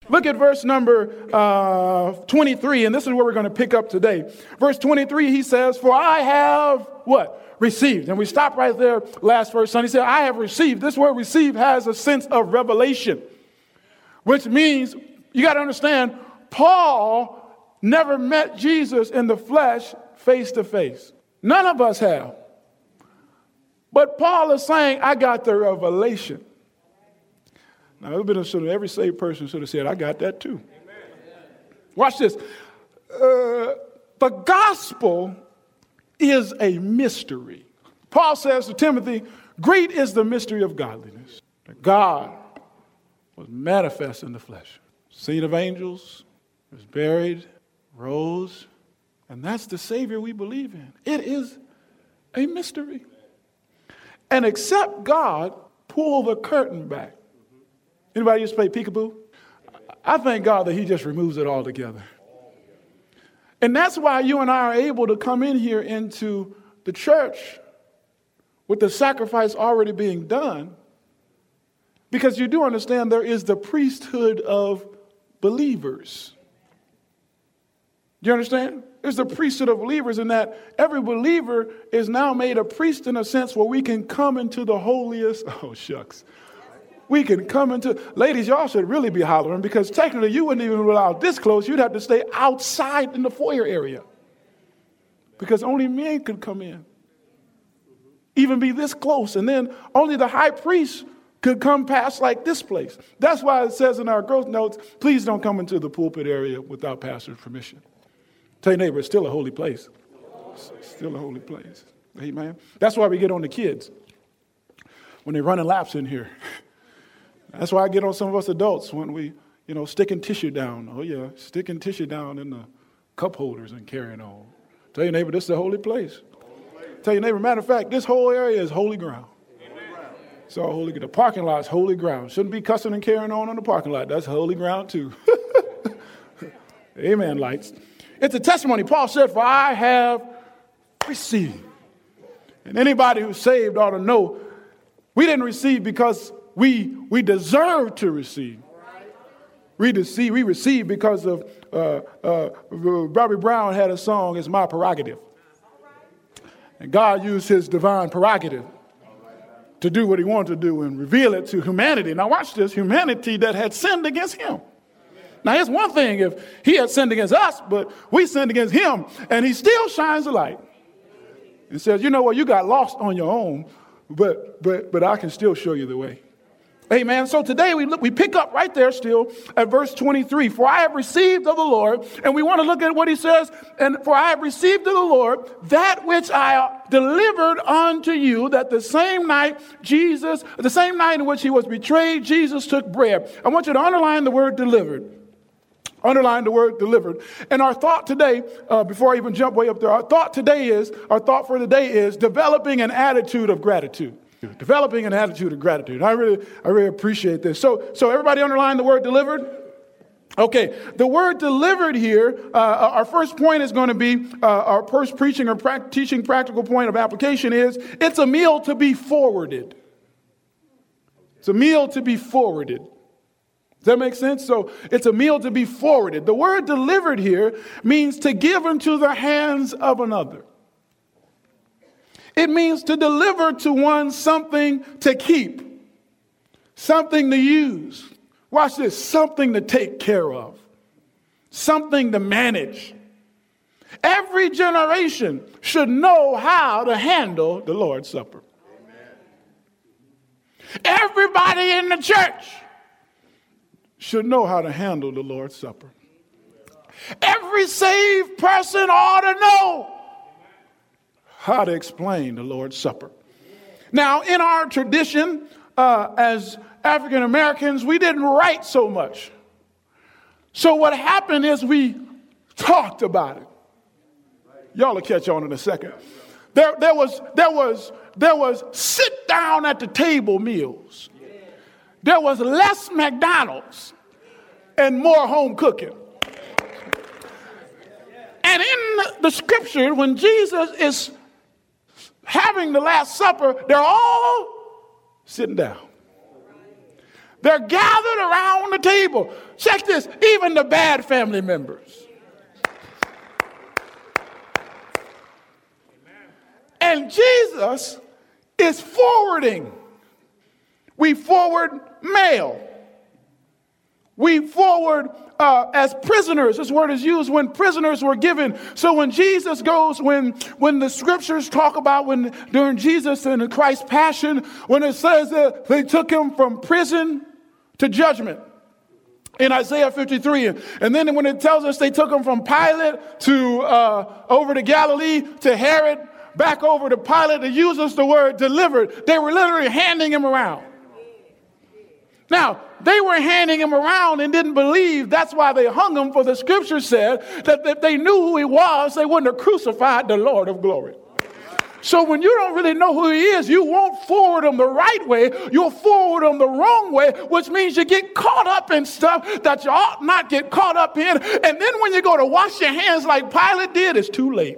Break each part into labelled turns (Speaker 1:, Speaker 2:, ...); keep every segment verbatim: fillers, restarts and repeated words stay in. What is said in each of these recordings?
Speaker 1: Look at verse number uh, twenty-three, and this is where we're going to pick up today. Verse twenty-three, he says, for I have what? Received. And we stopped right there last verse. Son, he said, I have received. This word receive has a sense of revelation, which means you got to understand, Paul never met Jesus in the flesh face to face. None of us have. But Paul is saying, I got the revelation. Now, it would have been every saved person should have said, I got that too. Amen. Watch this. Uh, the gospel is a mystery. Paul says to Timothy, great is the mystery of godliness. That God was manifest in the flesh. Seen of angels, was buried, rose, and that's the Savior we believe in. It is a mystery. And except God pull the curtain back. Anybody used to play peekaboo? I thank God that he just removes it all together. And that's why you and I are able to come in here into the church with the sacrifice already being done. Because you do understand there is the priesthood of believers. Do you understand? There's the priesthood of believers in that every believer is now made a priest in a sense where we can come into the holiest. Oh, shucks. We can come into, ladies, y'all should really be hollering because technically you wouldn't even be allowed this close. You'd have to stay outside in the foyer area because only men could come in, even be this close. And then only the high priest could come past like this place. That's why it says in our growth notes, please don't come into the pulpit area without pastor's permission. Tell your neighbor, it's still a holy place. It's still a holy place. Amen. That's why we get on the kids when they're running laps in here. That's why I get on some of us adults when we, you know, sticking tissue down. Oh, yeah, sticking tissue down in the cup holders and carrying on. Tell your neighbor, this is a holy place. Holy Tell your neighbor, matter of fact, this whole area is holy ground. Amen. It's all holy. The parking lot is holy ground. Shouldn't be cussing and carrying on in the parking lot. That's holy ground, too. Amen, lights. It's a testimony. Paul said, for I have received. And anybody who's saved ought to know we didn't receive because we we deserve to receive. We receive, we receive because of, uh, uh, Bobby Brown had a song, It's My Prerogative. And God used his divine prerogative to do what he wanted to do and reveal it to humanity. Now watch this, humanity that had sinned against him. Now, here's one thing if he had sinned against us, but we sinned against him, and he still shines the light and says, you know what, you got lost on your own, but but but I can still show you the way. Amen. So today we look, we pick up right there still at verse twenty-three. For I have received of the Lord, and we want to look at what he says, and for I have received of the Lord that which I delivered unto you, that the same night Jesus, the same night in which he was betrayed, Jesus took bread. I want you to underline the word delivered. Underline the word delivered. And our thought today, uh, before I even jump way up there, our thought today is, our thought for the day is developing an attitude of gratitude. Developing an attitude of gratitude. I really, I really appreciate this. So, so everybody underline the word delivered. Okay, the word delivered here, uh, our first point is going to be, uh, our first preaching or pra- teaching practical point of application is, it's a meal to be forwarded. It's a meal to be forwarded. Does that make sense? So it's a meal to be forwarded. The word delivered here means to give into the hands of another. It means to deliver to one something to keep, something to use. Watch this, something to take care of, something to manage. Every generation should know how to handle the Lord's Supper. Amen. Everybody in the church should know how to handle the Lord's Supper. Every saved person ought to know how to explain the Lord's Supper. Now, in our tradition, uh, as African Americans, we didn't write so much. So what happened is we talked about it. Y'all will catch on in a second. There, there was, there was, there was sit down at the table meals. There was less McDonald's and more home cooking. And in the scripture, when Jesus is having the Last Supper, they're all sitting down. They're gathered around the table. Check this, even the bad family members. And Jesus is forwarding. We forward mail. We forward uh, as prisoners. This word is used when prisoners were given. So when Jesus goes, when when the scriptures talk about when during Jesus and Christ's passion, when it says that they took him from prison to judgment in Isaiah fifty-three. And then when it tells us they took him from Pilate to uh, over to Galilee to Herod, back over to Pilate, it uses the word delivered. They were literally handing him around. Now, they were handing him around and didn't believe. That's why they hung him, for the scripture said that if they knew who he was, they wouldn't have crucified the Lord of glory. So when you don't really know who he is, you won't forward him the right way. You'll forward him the wrong way, which means you get caught up in stuff that you ought not get caught up in. And then when you go to wash your hands like Pilate did, it's too late.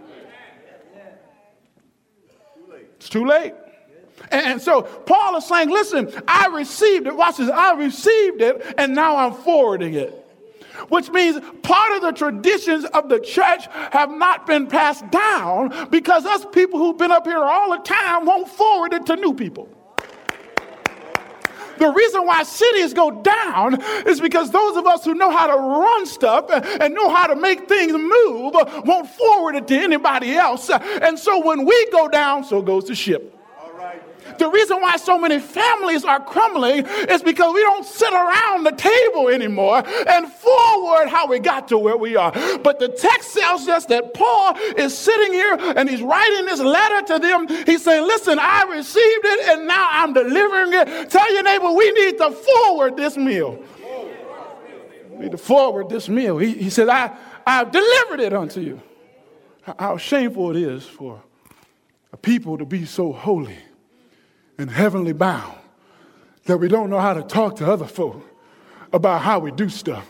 Speaker 1: It's too late. And so Paul is saying, listen, I received it. Watch this. I received it, and now I'm forwarding it. Which means part of the traditions of the church have not been passed down because us people who've been up here all the time won't forward it to new people. The reason why cities go down is because those of us who know how to run stuff and know how to make things move won't forward it to anybody else. And so when we go down, so goes the ship. The reason why so many families are crumbling is because we don't sit around the table anymore and forward how we got to where we are. But the text tells us that Paul is sitting here and he's writing this letter to them. He's saying, listen, I received it and now I'm delivering it. Tell your neighbor, we need to forward this meal. We need to forward this meal. He, he said, I, I've delivered it unto you. How shameful it is for a people to be so holy and heavenly bound that we don't know how to talk to other folk about how we do stuff.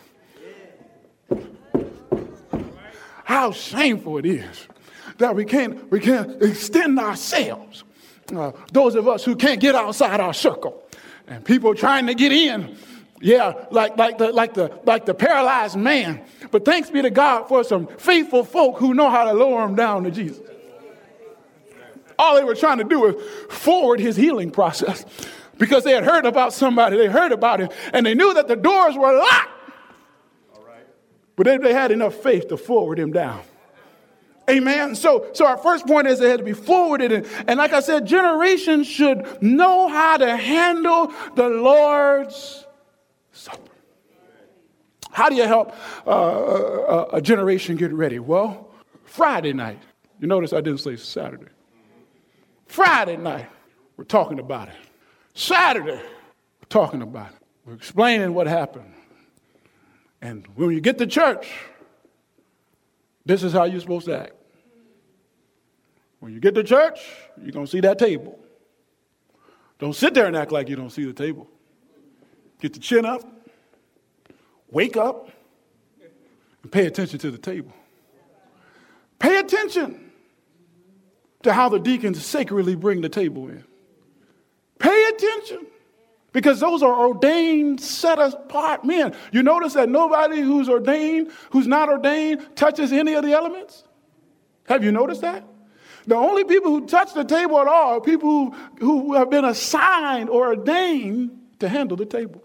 Speaker 1: How shameful it is that we can't we can't extend ourselves. Uh, those of us who can't get outside our circle, and people trying to get in, yeah, like like the like the like the paralyzed man. But thanks be to God for some faithful folk who know how to lower him down to Jesus. All they were trying to do was forward his healing process because they had heard about somebody, they heard about him, and they knew that the doors were locked. All right. But they, they had enough faith to forward him down. Amen. So, so our first point is it had to be forwarded. And, and like I said, generations should know how to handle the Lord's Supper. How do you help uh, a, a generation get ready? Well, Friday night. You notice I didn't say Saturday. Friday night, we're talking about it. Saturday, we're talking about it. We're explaining what happened. And when you get to church, this is how you're supposed to act. When you get to church, you're going to see that table. Don't sit there and act like you don't see the table. Get the chin up, wake up, and pay attention to the table. Pay attention to how the deacons sacredly bring the table in. Pay attention, because those are ordained, set apart men. You notice that nobody who's ordained, who's not ordained, touches any of the elements? Have you noticed that? The only people who touch the table at all are people who, who have been assigned or ordained to handle the table.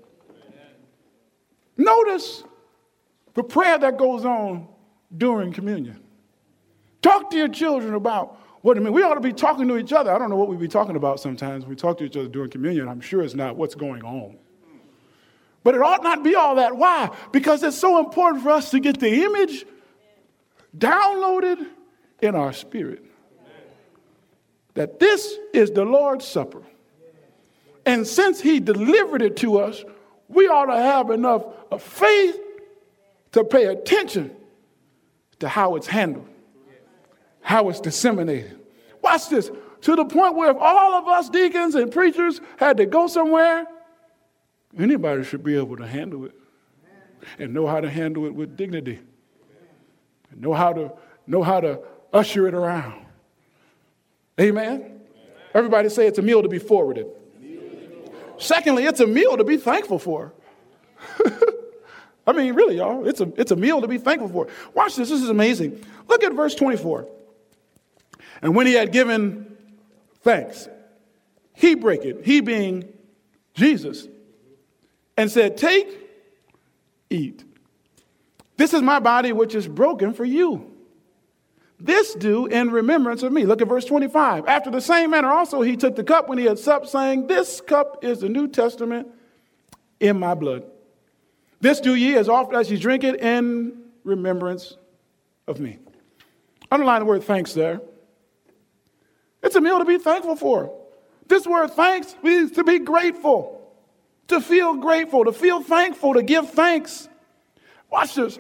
Speaker 1: Notice the prayer that goes on during communion. Talk to your children about what I mean. We ought to be talking to each other. I don't know what we be talking about sometimes when we talk to each other during communion. I'm sure it's not what's going on. But it ought not be all that. Why? Because it's so important for us to get the image downloaded in our spirit that this is the Lord's Supper. And since he delivered it to us, we ought to have enough of faith to pay attention to how it's handled, how it's disseminated. Watch this. To the point where if all of us deacons and preachers had to go somewhere, anybody should be able to handle it and know how to handle it with dignity and know how to know how to usher it around. Amen. Everybody say it's a meal to be forwarded. Secondly, it's a meal to be thankful for. I mean, really, y'all, it's a, it's a meal to be thankful for. Watch this. This is amazing. Look at verse twenty-four. And when he had given thanks, he brake it, he being Jesus, and said, take, eat. This is my body which is broken for you. This do in remembrance of me. Look at verse twenty-five. After the same manner also he took the cup when he had supped, saying, this cup is the New Testament in my blood. This do ye as often as ye drink it in remembrance of me. Underline the word thanks there. It's a meal to be thankful for. This word thanks means to be grateful, to feel grateful, to feel thankful, to give thanks. Watch this.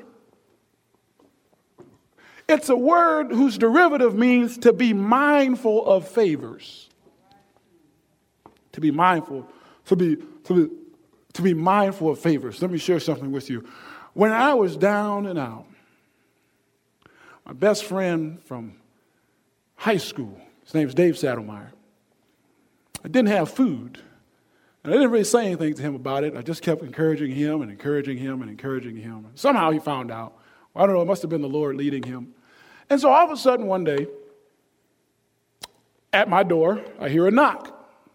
Speaker 1: It's a word whose derivative means to be mindful of favors. To be mindful, to be, to be, to be mindful of favors. Let me share something with you. When I was down and out, my best friend from high school, his name is Dave Saddlemeyer, I didn't have food. And I didn't really say anything to him about it. I just kept encouraging him and encouraging him and encouraging him. Somehow he found out. I don't know, it must have been the Lord leading him. And so all of a sudden one day, at my door, I hear a knock.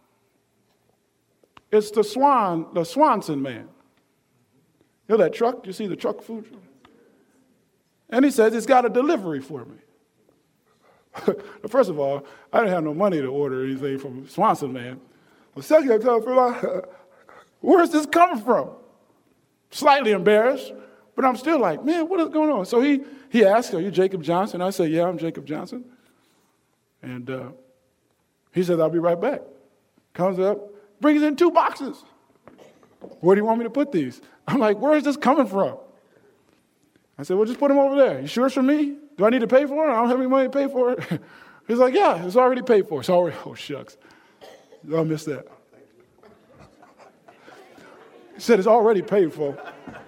Speaker 1: It's the Swan, the Swanson man. You know that truck? You see the truck food? And he says, it's got a delivery for me. First of all, I didn't have no money to order anything from Swanson man. The second, I tell him, where's this coming from? Slightly embarrassed, but I'm still like, man, what is going on? So he he asked, are you Jacob Johnson? I said, yeah, I'm Jacob Johnson. And uh, he said, I'll be right back. Comes up, brings in two boxes. Where do you want me to put these? I'm like, where is this coming from? I said, well, just put them over there. You sure it's for me? Do I need to pay for it? I don't have any money to pay for it. He's like, yeah, it's already paid for. It's already, oh, shucks. I missed that. He said it's already paid for.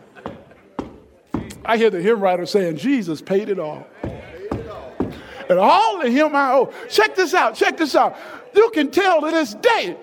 Speaker 1: I hear the hymn writer saying, Jesus paid it all. And all the hymn I owe. Check this out. Check this out. You can tell to this day,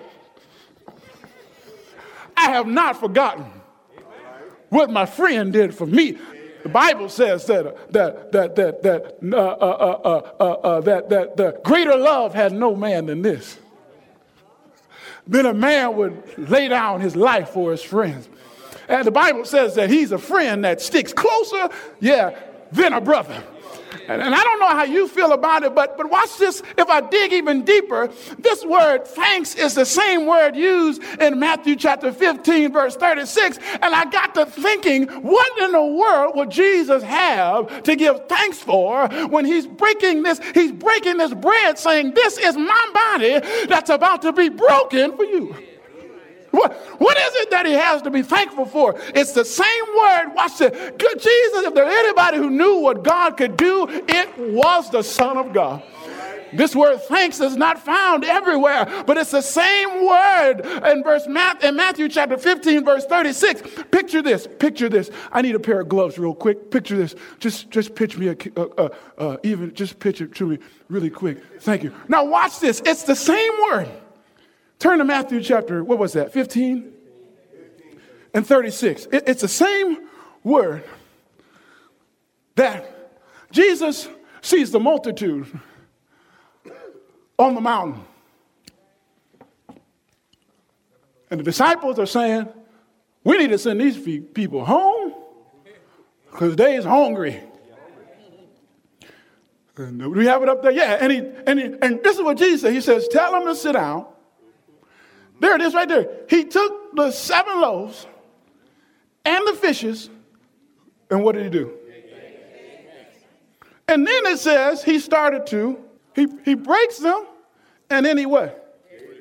Speaker 1: I have not forgotten what my friend did for me. The Bible says that that that that that uh, uh, uh, uh, uh, that that the greater love had no man than this. Then a man would lay down his life for his friends. And the Bible says that he's a friend that sticks closer, yeah, than a brother. And, and I don't know how you feel about it, but, but watch this. If I dig even deeper, this word thanks is the same word used in Matthew chapter fifteen, verse thirty-six. And I got to thinking, what in the world would Jesus have to give thanks for when he's breaking this, he's breaking this bread saying, this is my body that's about to be broken for you. What, what is it that he has to be thankful for? It's the same word. Watch it. Good Jesus, if there's anybody who knew what God could do, it was the Son of God. This word thanks is not found everywhere, but it's the same word in verse in Matthew chapter fifteen, verse thirty-six. Picture this. Picture this. I need a pair of gloves real quick. Picture this. Just, just pitch me a, uh, uh, uh, even just pitch it to me really quick. Thank you. Now watch this. It's the same word. Turn to Matthew chapter, what was that, fifteen and thirty-six. It, it's the same word that Jesus sees the multitude on the mountain. And the disciples are saying, we need to send these people home because they's hungry. And do we have it up there? Yeah, and, he, and, he, and this is what Jesus said. He says, tell them to sit down. There it is right there. He took the seven loaves and the fishes, and what did he do? And then it says he started to, he, he breaks them, and then he what?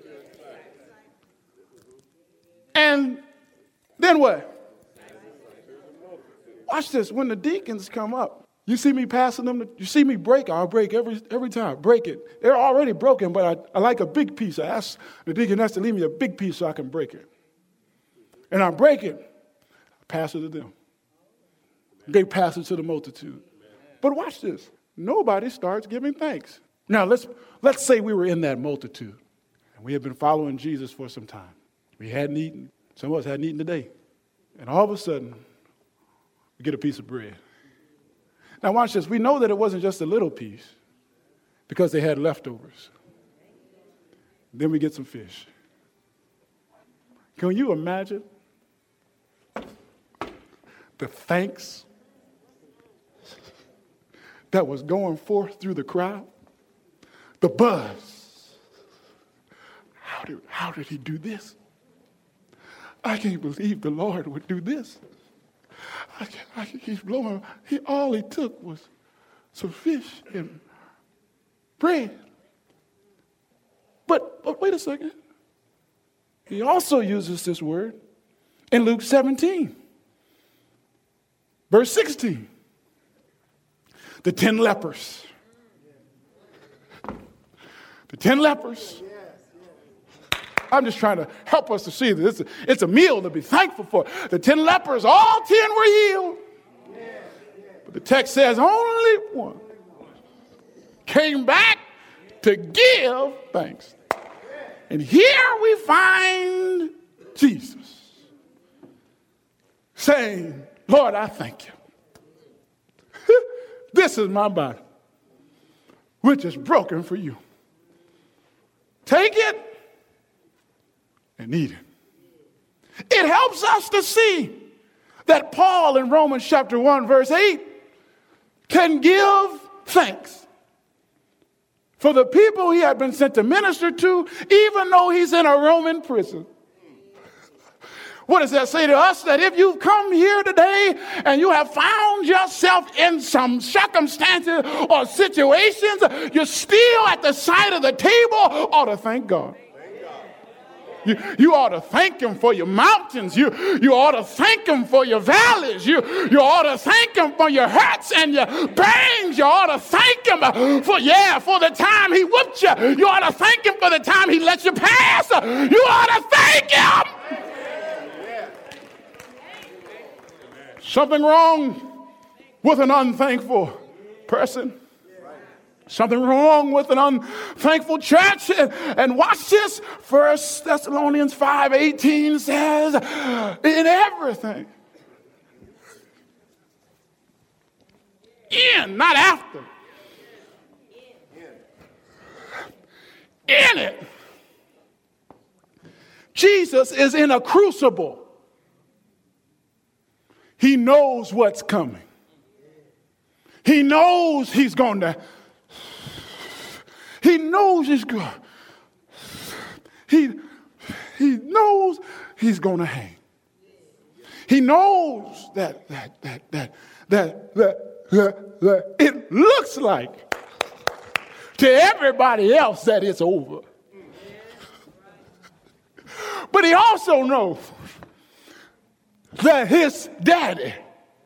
Speaker 1: And then what? Watch this. When the deacons come up, you see me passing them, you see me break, I'll break every every time, break it. They're already broken, but I, I like a big piece. I ask the deaconess to leave me a big piece so I can break it. And I break it, I pass it to them. They pass it to the multitude. But watch this. Nobody starts giving thanks. Now, let's let's say we were in that multitude, and we had been following Jesus for some time. We hadn't eaten. Some of us hadn't eaten today. And all of a sudden, We get a piece of bread. Now watch this. We know that it wasn't just a little piece because they had leftovers. Then we get some fish. Can you imagine the thanks that was going forth through the crowd? The buzz. How did, how did he do this? I can't believe the Lord would do this. I, I, he's blowing. He, all he took was some fish and bread. But, but wait a second. He also uses this word in Luke seventeen, verse sixteen. The ten lepers. The ten lepers. I'm just trying to help us to see that it's a, it's a meal to be thankful for. The ten lepers, all ten were healed. But the text says only one came back to give thanks. And here we find Jesus saying, Lord, I thank you. This is my body, which is broken for you. Take it and eat it. It helps us to see that Paul in Romans chapter one, verse eight, can give thanks for the people he had been sent to minister to, even though he's in a Roman prison. What does that say to us? That if you've come here today and you have found yourself in some circumstances or situations, you're still at the side of the table, ought to thank God. You, you ought to thank him for your mountains. You, you ought to thank him for your valleys. You, you ought to thank him for your hurts and your pains. You ought to thank him for, yeah, for the time he whooped you. You ought to thank him for the time he let you pass. You ought to thank him. Something wrong with an unthankful person. Something wrong with an unthankful church. And, and watch this. First Thessalonians five eighteen says, in everything. In, not after. In it. Jesus is in a crucible. He knows what's coming. He knows he's going to He knows he's good. He, he knows he's going to hang. He knows that that that that that that, that, that it looks like to everybody else that it's over. But he also knows that his daddy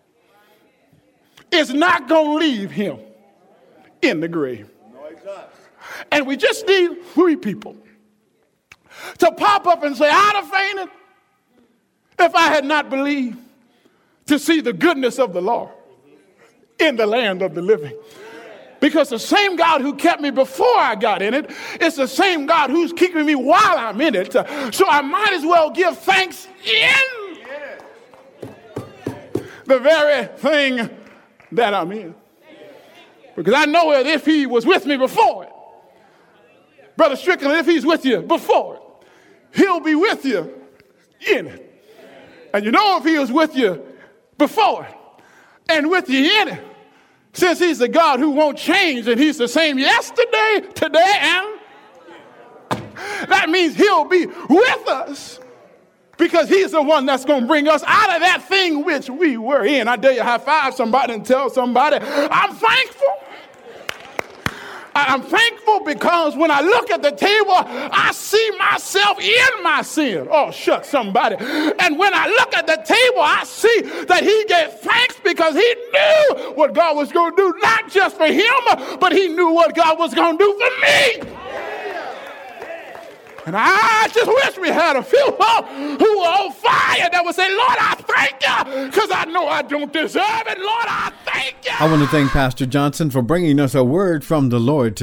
Speaker 1: is not going to leave him in the grave. And we just need three people to pop up and say, I'd have fainted if I had not believed to see the goodness of the Lord in the land of the living. Because the same God who kept me before I got in it is the same God who's keeping me while I'm in it. So I might as well give thanks in the very thing that I'm in. Because I know that if he was with me before it, Brother Strickland, if he's with you before it, he'll be with you in it. And you know if he was with you before it and with you in it, since he's the God who won't change and he's the same yesterday, today, and that means he'll be with us because he's the one that's going to bring us out of that thing which we were in. I dare you high five somebody and tell somebody, I'm thankful. I'm thankful because when I look at the table, I see myself in my sin. Oh, shucks, somebody. And when I look at the table, I see that he gave thanks because he knew what God was going to do, not just for him, but he knew what God was going to do for me. And I just wish we had a few who were on fire that would say, Lord, I thank you because I know I don't deserve it. Lord, I thank you.
Speaker 2: I want to thank Pastor Johnson for bringing us a word from the Lord today.